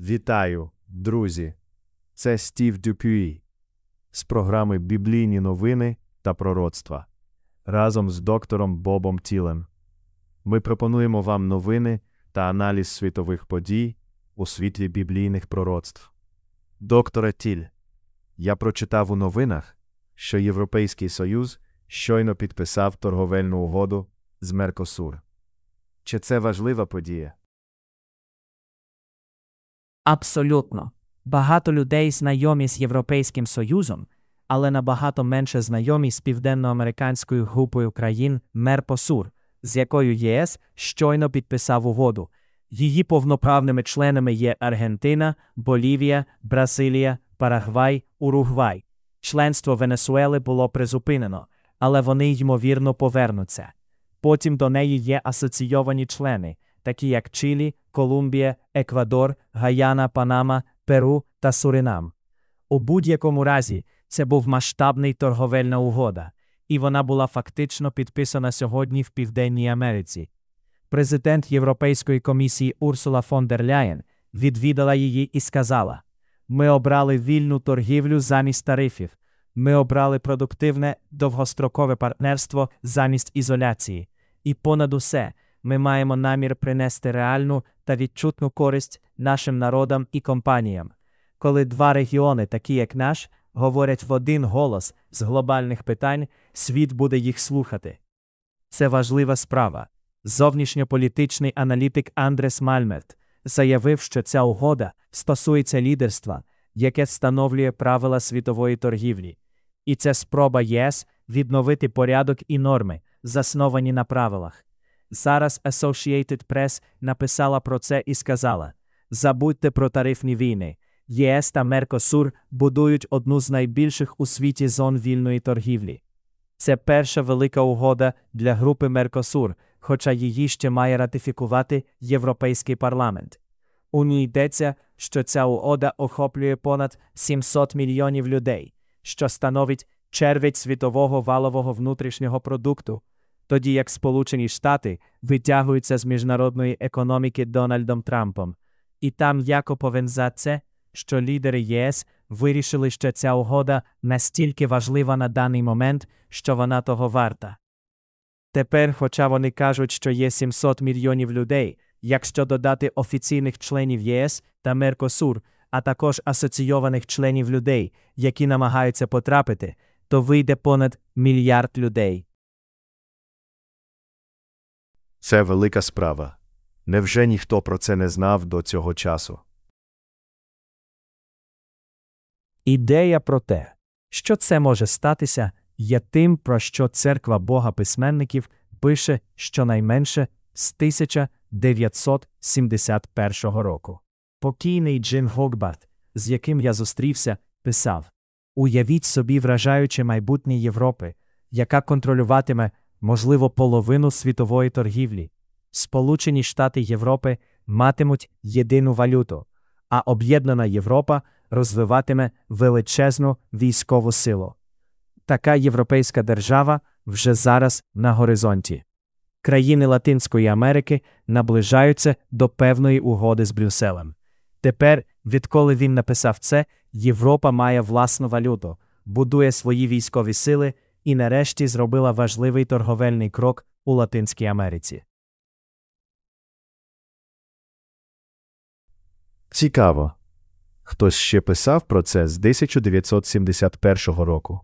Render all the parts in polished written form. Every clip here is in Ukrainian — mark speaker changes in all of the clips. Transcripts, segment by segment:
Speaker 1: Вітаю, друзі! Це Стів Дюпюї з програми «Біблійні новини та пророцтва» разом з доктором Бобом Тілем. Ми пропонуємо вам новини та аналіз світових подій у світлі біблійних пророцтв. Докторе Тіль, я прочитав у новинах, що Європейський Союз щойно підписав торговельну угоду з Меркосур. Чи це важлива подія?
Speaker 2: Абсолютно. Багато людей знайомі з Європейським Союзом, але набагато менше знайомі з південноамериканською групою країн Меркосур, з якою ЄС щойно підписав угоду. Її повноправними членами є Аргентина, Болівія, Бразилія, Парагвай, Уругвай. Членство Венесуели було призупинено, але вони, ймовірно, повернуться. Потім до неї є асоційовані члени, такі як Чилі, Колумбія, Еквадор, Гаяна, Панама, Перу та Суринам. У будь-якому разі, це був масштабний торговельна угода, і вона була фактично підписана сьогодні в Південній Америці. Президент Європейської комісії Урсула фон дер Ляєн відвідала її і сказала: «Ми обрали вільну торгівлю замість тарифів. Ми обрали продуктивне, довгострокове партнерство замість ізоляції. І понад усе, ми маємо намір принести реальну та відчутну користь нашим народам і компаніям. Коли два регіони, такі як наш, говорять в один голос з глобальних питань, світ буде їх слухати». Це важлива справа. Зовнішньополітичний аналітик Андрес Мальмерт заявив, що ця угода стосується лідерства, яке встановлює правила світової торгівлі. І це спроба ЄС відновити порядок і норми, засновані на правилах. Зараз Associated Press написала про це і сказала: «Забудьте про тарифні війни. ЄС та Меркосур будують одну з найбільших у світі зон вільної торгівлі». Це перша велика угода для групи Меркосур, хоча її ще має ратифікувати Європейський парламент. У ній йдеться, що ця угода охоплює понад 700 мільйонів людей, що становить чверть світового валового внутрішнього продукту, тоді як Сполучені Штати витягуються з міжнародної економіки Дональдом Трампом. І там яко пов'язано це, що лідери ЄС вирішили, що ця угода настільки важлива на даний момент, що вона того варта. Тепер, хоча вони кажуть, що є 700 мільйонів людей, якщо додати офіційних членів ЄС та Меркосур, а також асоційованих членів людей, які намагаються потрапити, то вийде понад мільярд людей.
Speaker 1: Це велика справа. Невже ніхто про це не знав до цього часу?
Speaker 2: Ідея про те, що це може статися, є тим, про що Церква Бога письменників пише щонайменше з 1971 року. Покійний Джим Гогбарт, з яким я зустрівся, писав: «Уявіть собі вражаюче майбутнє Європи, яка контролюватиме, можливо, половину світової торгівлі. Сполучені Штати Європи матимуть єдину валюту, а об'єднана Європа розвиватиме величезну військову силу. Така європейська держава вже зараз на горизонті. Країни Латинської Америки наближаються до певної угоди з Брюсселем. Тепер, відколи він написав це, Європа має власну валюту, будує свої військові сили і нарешті зробила важливий торговельний крок у Латинській Америці».
Speaker 1: Цікаво. Хтось ще писав про це з 1971 року.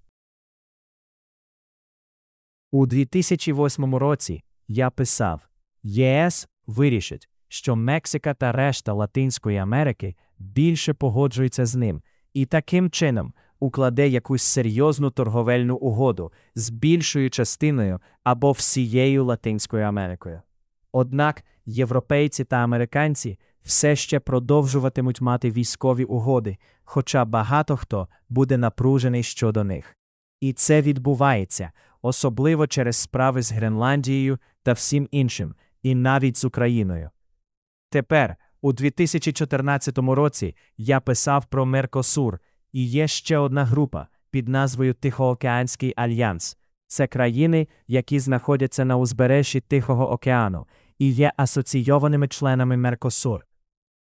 Speaker 2: У 2008 році я писав: «ЄС вирішить, що Мексика та решта Латинської Америки більше погоджуються з ним і таким чином укладе якусь серйозну торговельну угоду з більшою частиною або всією Латинською Америкою. Однак європейці та американці все ще продовжуватимуть мати військові угоди, хоча багато хто буде напружений щодо них. І це відбувається, особливо через справи з Гренландією та всім іншим, і навіть з Україною. Тепер, у 2014 році, я писав про Меркосур, і є ще одна група під назвою Тихоокеанський альянс. Це країни, які знаходяться на узбережжі Тихого океану і є асоційованими членами Меркосур.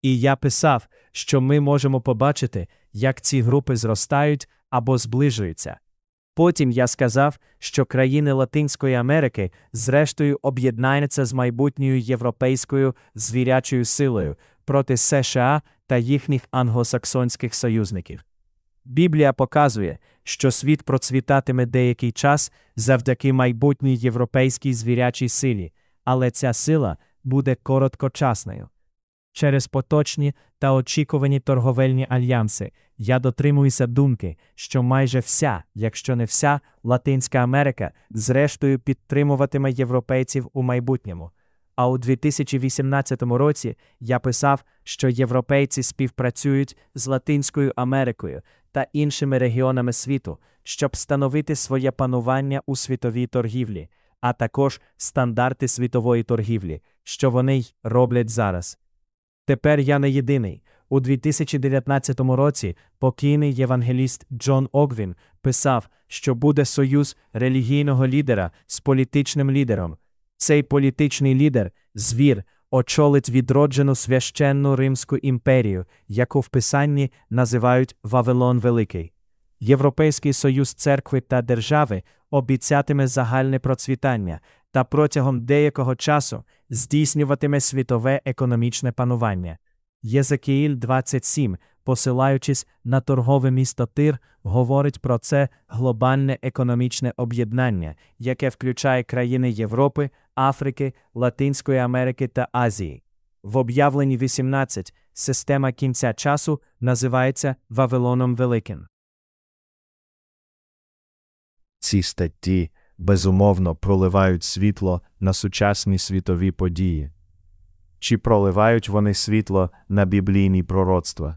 Speaker 2: І я писав, що ми можемо побачити, як ці групи зростають або зближуються. Потім я сказав, що країни Латинської Америки зрештою об'єднаються з майбутньою європейською звірячою силою проти США та їхніх англосаксонських союзників. Біблія показує, що світ процвітатиме деякий час завдяки майбутній європейській звірячій силі, але ця сила буде короткочасною. Через поточні та очікувані торговельні альянси я дотримуюся думки, що майже вся, якщо не вся, Латинська Америка зрештою підтримуватиме європейців у майбутньому. А у 2018 році я писав, що європейці співпрацюють з Латинською Америкою та іншими регіонами світу, щоб встановити своє панування у світовій торгівлі, а також стандарти світової торгівлі, що вони й роблять зараз. Тепер я не єдиний. У 2019 році покійний євангеліст Джон Огвін писав, що буде союз релігійного лідера з політичним лідером. Цей політичний лідер, звір, очолить відроджену священну Римську імперію, яку в Писанні називають Вавилон Великий. Європейський союз церкви та держави обіцятиме загальне процвітання та протягом деякого часу здійснюватиме світове економічне панування. Єзекіїль 27, посилаючись на торгове місто Тир, говорить про це глобальне економічне об'єднання, яке включає країни Європи, Африки, Латинської Америки та Азії. В об'явленні 18 система кінця часу називається Вавилоном Великим.
Speaker 1: Ці статті, безумовно, проливають світло на сучасні світові події. Чи проливають вони світло на біблійні пророцтва?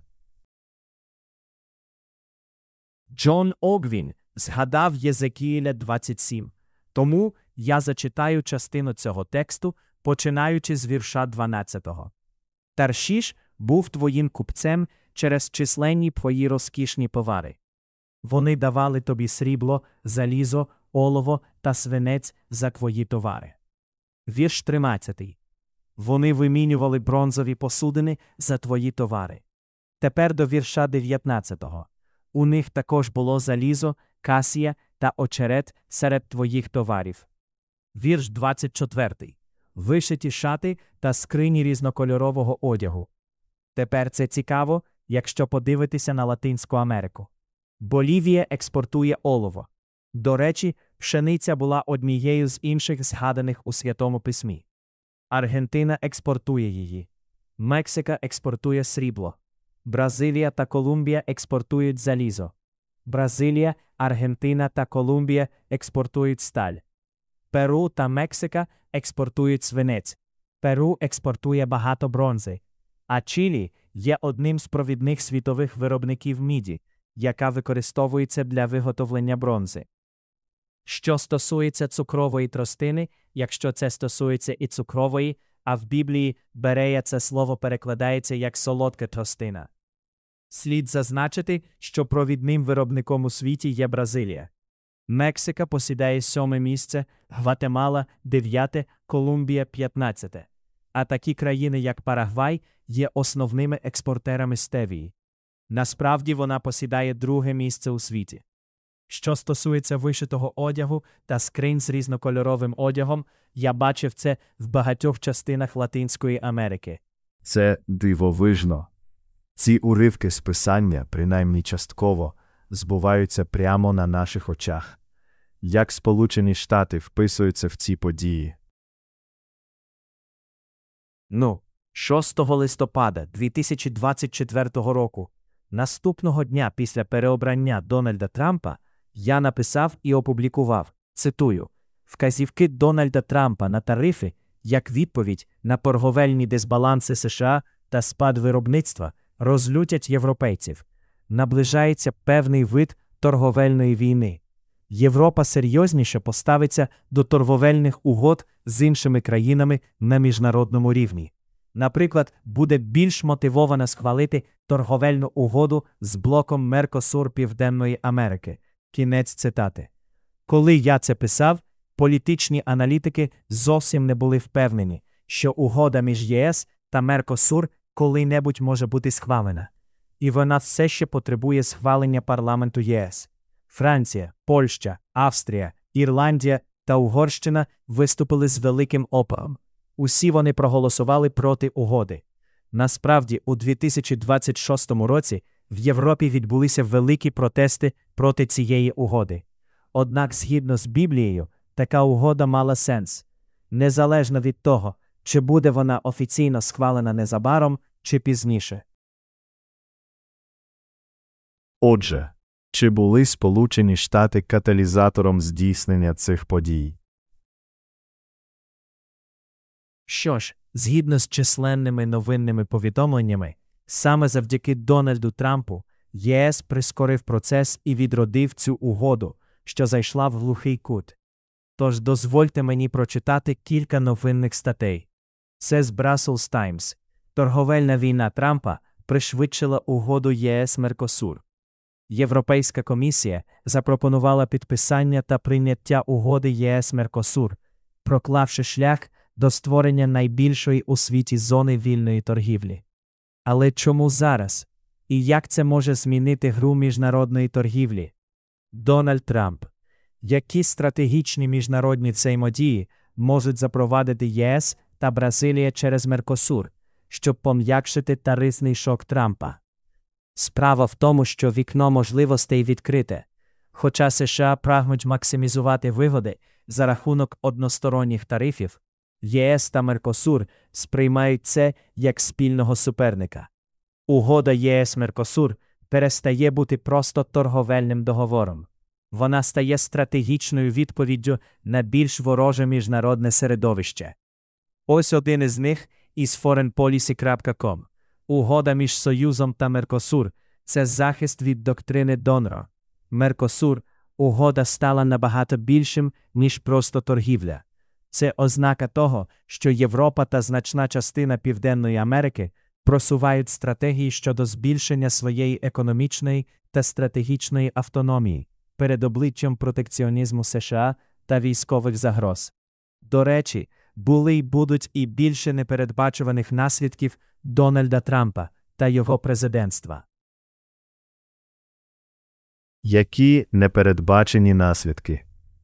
Speaker 2: Джон Огвін згадав Єзекіїля 27. Тому я зачитаю частину цього тексту, починаючи з вірша 12. «Таршіш був твоїм купцем через численні твої розкішні товари. Вони давали тобі срібло, залізо, олово та свинець за твої товари». Вірш 13. «Вони вимінювали бронзові посудини за твої товари». Тепер до вірша 19. «У них також було залізо, касія та очерет серед твоїх товарів». Вірш 24. «Вишиті шати та скрині різнокольорового одягу». Тепер це цікаво, якщо подивитися на Латинську Америку. Болівія експортує олово. До речі, пшениця була однією з інших згаданих у Святому Письмі. Аргентина експортує її. Мексика експортує срібло. Бразилія та Колумбія експортують залізо. Бразилія, Аргентина та Колумбія експортують сталь. Перу та Мексика експортують свинець. Перу експортує багато бронзи. А Чилі є одним з провідних світових виробників міді, яка використовується для виготовлення бронзи. Що стосується цукрової тростини, якщо це стосується і цукрової, а в Біблії берея це слово перекладається як солодка тростина. Слід зазначити, що провідним виробником у світі є Бразилія. Мексика посідає 7 місце, Гватемала – 9, Колумбія – 15. А такі країни, як Парагвай, є основними експортерами стевії. Насправді вона посідає 2 місце у світі. Що стосується вишитого одягу та скринь з різнокольоровим одягом, я бачив це в багатьох частинах Латинської Америки.
Speaker 1: Це дивовижно. Ці уривки з Писання, принаймні частково, збуваються прямо на наших очах. Як Сполучені Штати вписуються в ці події?
Speaker 2: 6 листопада 2024 року, наступного дня після переобрання Дональда Трампа, я написав і опублікував, цитую, «Вказівки Дональда Трампа на тарифи як відповідь на торговельні дисбаланси США та спад виробництва розлютять європейців. Наближається певний вид торговельної війни. Європа серйозніше поставиться до торговельних угод з іншими країнами на міжнародному рівні. Наприклад, буде більш мотивована схвалити торговельну угоду з блоком Меркосур Південної Америки». Кінець цитати. Коли я це писав, політичні аналітики зовсім не були впевнені, що угода між ЄС та Меркосур коли-небудь може бути схвалена. І вона все ще потребує схвалення парламенту ЄС. Франція, Польща, Австрія, Ірландія та Угорщина виступили з великим опором. Усі вони проголосували проти угоди. Насправді, у 2026 році в Європі відбулися великі протести проти цієї угоди. Однак, згідно з Біблією, така угода мала сенс. Незалежно від того, чи буде вона офіційно схвалена незабаром, чи пізніше.
Speaker 1: Отже, чи були Сполучені Штати каталізатором здійснення цих подій?
Speaker 2: Що ж, згідно з численними новинними повідомленнями, саме завдяки Дональду Трампу ЄС прискорив процес і відродив цю угоду, що зайшла в глухий кут. Тож дозвольте мені прочитати кілька новинних статей. Це з Brussels Times. Торговельна війна Трампа пришвидшила угоду ЄС-Меркосур. Європейська комісія запропонувала підписання та прийняття угоди ЄС-Меркосур, проклавши шлях до створення найбільшої у світі зони вільної торгівлі. Але чому зараз? І як це може змінити гру міжнародної торгівлі? Дональд Трамп. Які стратегічні міжнародні взаємодії можуть запровадити ЄС та Бразилія через Меркосур, щоб пом'якшити тарифний шок Трампа? Справа в тому, що вікно можливостей відкрите. Хоча США прагнуть максимізувати вигоди за рахунок односторонніх тарифів, ЄС та Меркосур сприймають це як спільного суперника. Угода ЄС-Меркосур перестає бути просто торговельним договором. Вона стає стратегічною відповіддю на більш вороже міжнародне середовище. Ось один із них із foreignpolicy.com. Угода між Союзом та Меркосур – це захист від доктрини Донро. Меркосур – угода стала набагато більшим, ніж просто торгівля. Це ознака того, що Європа та значна частина Південної Америки просувають стратегії щодо збільшення своєї економічної та стратегічної автономії перед обличчям протекціонізму США та військових загроз. До речі, були й будуть і більше непередбачуваних наслідків Дональда Трампа та його президентства.
Speaker 1: Які непередбачені наслідки?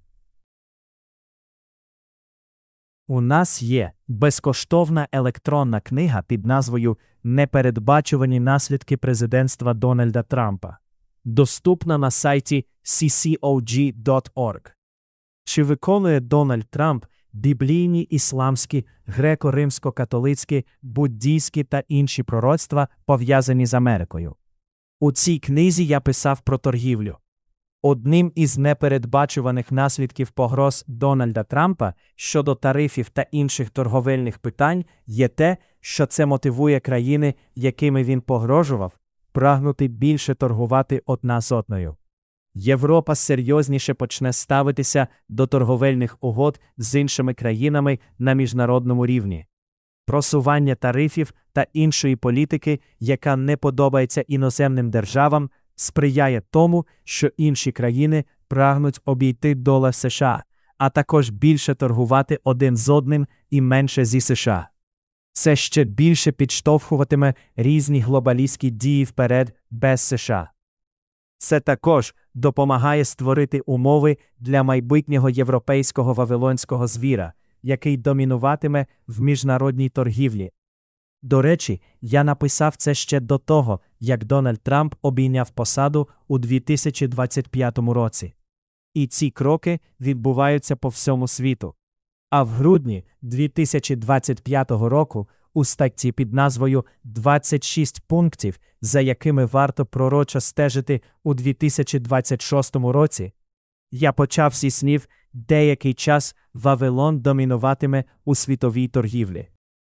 Speaker 2: У нас є безкоштовна електронна книга під назвою «Непередбачувані наслідки президентства Дональда Трампа», доступна на сайті ccog.org. Чи виконує Дональд Трамп біблійні ісламські, греко-римсько-католицькі, буддійські та інші пророцтва, пов'язані з Америкою? У цій книзі я писав про торгівлю. Одним із непередбачуваних наслідків погроз Дональда Трампа щодо тарифів та інших торговельних питань є те, що це мотивує країни, якими він погрожував, прагнути більше торгувати одна з одною. Європа серйозніше почне ставитися до торговельних угод з іншими країнами на міжнародному рівні. Просування тарифів та іншої політики, яка не подобається іноземним державам, сприяє тому, що інші країни прагнуть обійти долар США, а також більше торгувати один з одним і менше зі США. Це ще більше підштовхуватиме різні глобалістські дії вперед без США. Це також допомагає створити умови для майбутнього європейського вавилонського звіра, який домінуватиме в міжнародній торгівлі. До речі, я написав це ще до того, як Дональд Трамп обійняв посаду у 2025 році. І ці кроки відбуваються по всьому світу. А в грудні 2025 року у статті під назвою «26 пунктів, за якими варто пророчо стежити у 2026 році», я почав зі слів «Деякий час Вавилон домінуватиме у світовій торгівлі».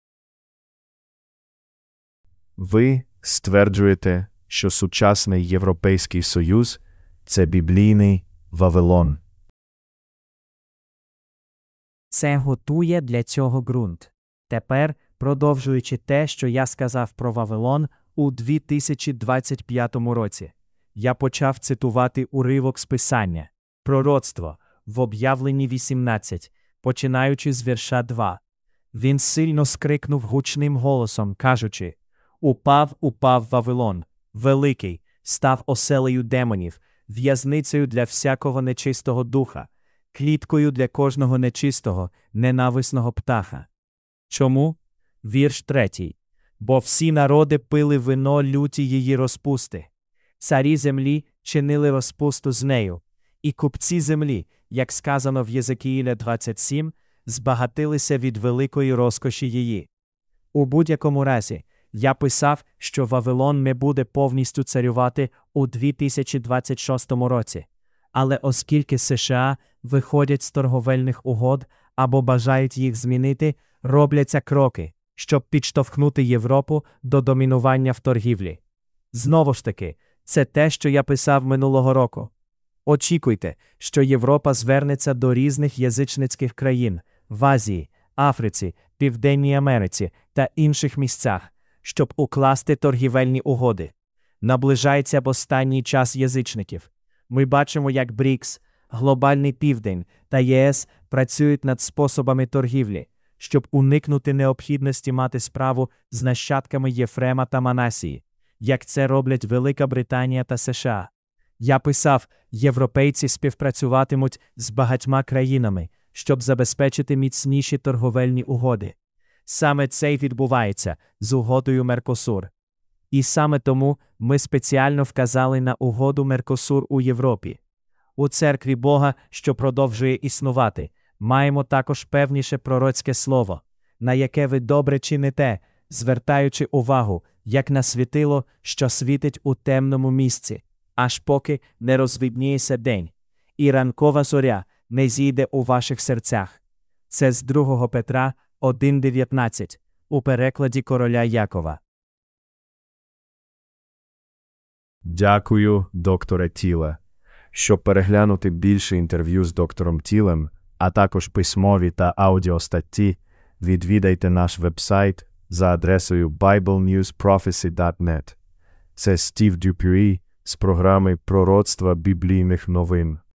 Speaker 1: Ви стверджуєте, що сучасний Європейський Союз – це біблійний Вавилон.
Speaker 2: Це готує для цього ґрунт. Тепер, продовжуючи те, що я сказав про Вавилон у 2025 році, я почав цитувати уривок з Писання, пророцтво, в об'явленні 18, починаючи з вірша 2. Він сильно скрикнув гучним голосом, кажучи: Упав Вавилон, великий, став оселею демонів, в'язницею для всякого нечистого духа, кліткою для кожного нечистого, ненависного птаха. Чому? Вірш 3. Бо всі народи пили вино люті її розпусти. Царі землі чинили розпусту з нею. І купці землі, як сказано в Єзекіїля 27, збагатилися від великої розкоші її. У будь-якому разі, я писав, що Вавилон не буде повністю царювати у 2026 році. Але оскільки США виходять з торговельних угод або бажають їх змінити, робляться кроки, щоб підштовхнути Європу до домінування в торгівлі. Знову ж таки, це те, що я писав минулого року. Очікуйте, що Європа звернеться до різних язичницьких країн в Азії, Африці, Південній Америці та інших місцях, щоб укласти торгівельні угоди. Наближається останній час язичників. Ми бачимо, як БРІКС, Глобальний Південь та ЄС працюють над способами торгівлі, щоб уникнути необхідності мати справу з нащадками Єфрема та Манасії, як це роблять Велика Британія та США. Я писав, європейці співпрацюватимуть з багатьма країнами, щоб забезпечити міцніші торговельні угоди. Саме це й відбувається з угодою Меркосур. І саме тому ми спеціально вказали на угоду Меркосур у Європі. У церкві Бога, що продовжує існувати, маємо також певніше пророцьке слово, на яке ви добре чините, звертаючи увагу, як на світило, що світить у темному місці, аж поки не розвидніється день, і ранкова зоря не зійде у ваших серцях. Це з 2 Петра 1:19, у перекладі короля Якова.
Speaker 1: Дякую, докторе Тіле. Щоб переглянути більше інтерв'ю з доктором Тілем, а також письмові та аудіостатті, відвідайте наш вебсайт за адресою biblenewsprophecy.net. Це Стів Дюпюї з програми «Пророцтва біблійних новин».